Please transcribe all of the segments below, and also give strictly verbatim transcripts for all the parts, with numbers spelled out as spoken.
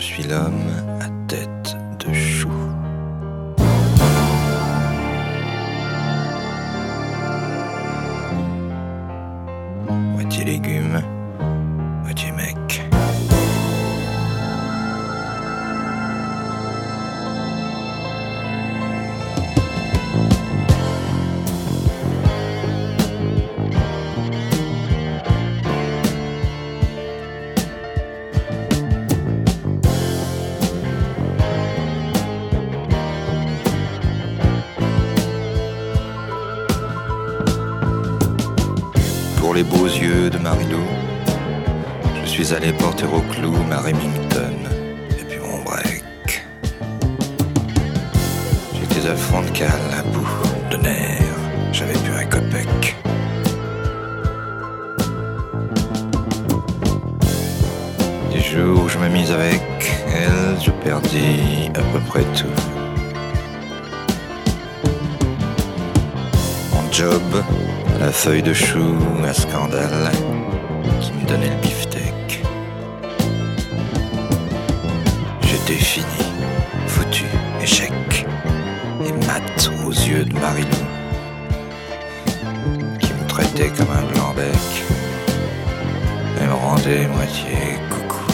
suis l'homme à tête de chou. Moitié légumes, moitié mec. Pour les beaux yeux de Marilou, je suis allé porter au clou ma Remington et puis mon break. J'étais à fond de cale, à bout de nerfs, j'avais plus un copec. Les jours où je me mise avec elle, je perdis à peu près tout. Mon job, la feuille de chou, un scandale qui me donnait le beefsteak. J'étais fini, foutu, échec, et mat aux yeux de Marilou, qui me traitait comme un blanc-bec et me rendait moitié coucou.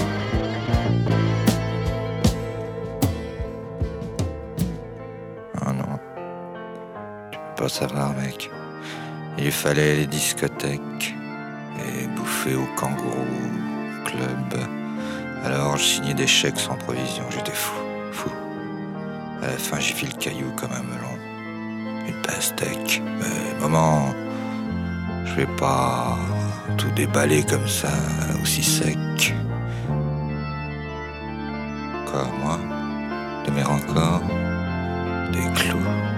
Oh non, tu peux pas savoir, mec. Il fallait les discothèques et bouffer au kangourou club. Alors je signais des chèques sans provision, j'étais fou, fou. À la fin j'ai fait le caillou comme un melon, une pastèque. Mais maman, je vais pas tout déballer comme ça, aussi sec. Quoi, moi? De mes encore? Des clous?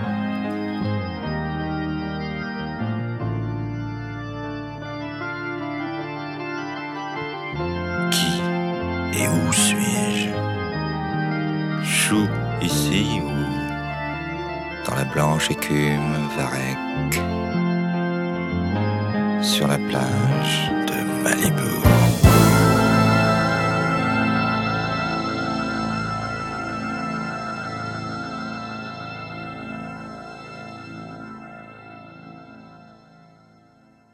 Et où suis-je? Chou ici ou dans la blanche écume varech, sur la plage de Malibu?